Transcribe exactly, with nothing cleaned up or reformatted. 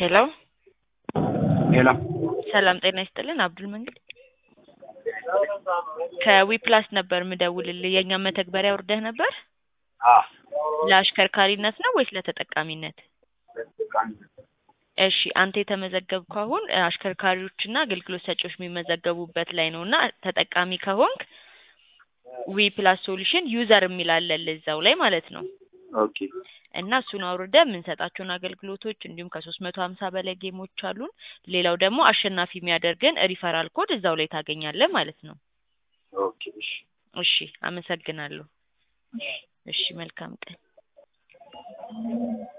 ሄሎ ሄሎ ሰላም ጤና ይስጥልን አብዱል መንገድ ከዊፕላስ ነበር ምደውልልህ የኛ መተግበሪያ ወርደህ ነበር አ ለአሽከርካሪነት ነው ወይስ ለተጠቃሚነት እሺ አንተ የተመዘገብከው አሁን አሽከርካሪዎችና አገልግሎት ሰጪዎች የሚመዘገቡበት ላይ ነውና ተጠቃሚ ከሆንክ ዊፕላስ ሶሉሽን ዩዘር የሚላል እዛው ላይ ማለት ነው ኦኬ እና እሱን አውርደህ የምንሰጣቸውን አገልግሎቶች እንዲሁም ከሶስት መቶ ሃምሳ በላይ ጌሞች አሉን ሌላው ደግሞ አሸናፊ የሚያደርገን ሪፈራል ኮድ እዛው ላይ ታገኛለህ ማለት ነው ኦኬ እሺ እሺ አመሰግናለሁ እሺ መልካም ቀን